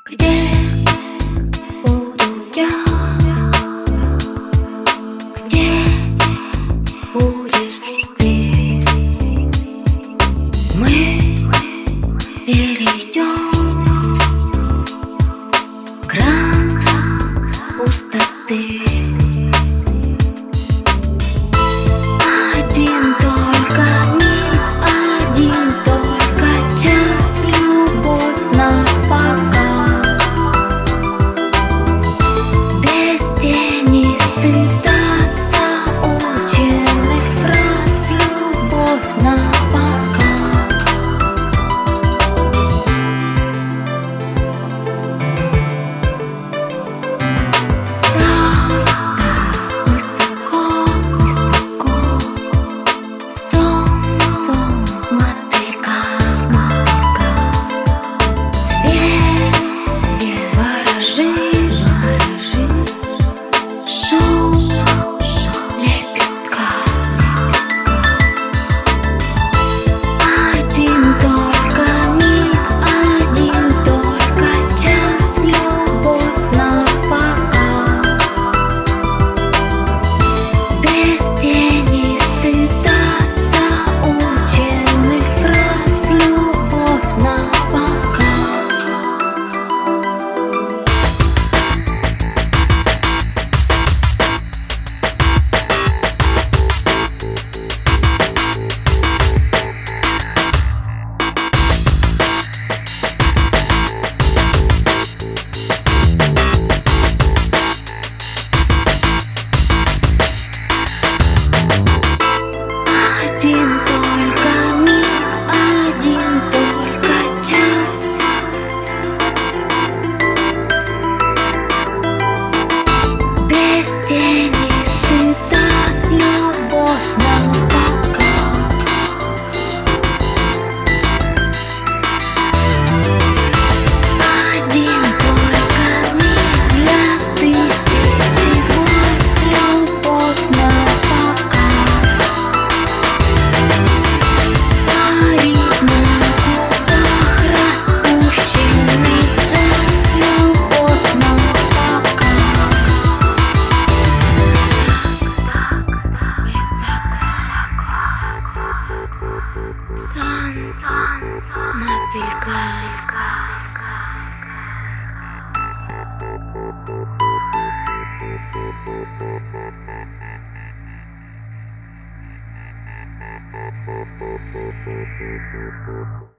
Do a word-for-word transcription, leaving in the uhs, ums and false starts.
Где буду я? Где будешь ты? Мы перейдем грань пустоты. Один только миг, один только час, любовь напоказ. Без тени стыда, заученных фраз, любовь напоказ. Один только миг, один только час. Без тени стыда, любовь напоказ. Один только миг для тысячи глаз, любовь напоказ. Сон мотылька. Thank you.